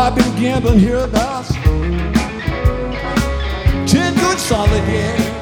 I've been gambling hereabouts 10 good solid years.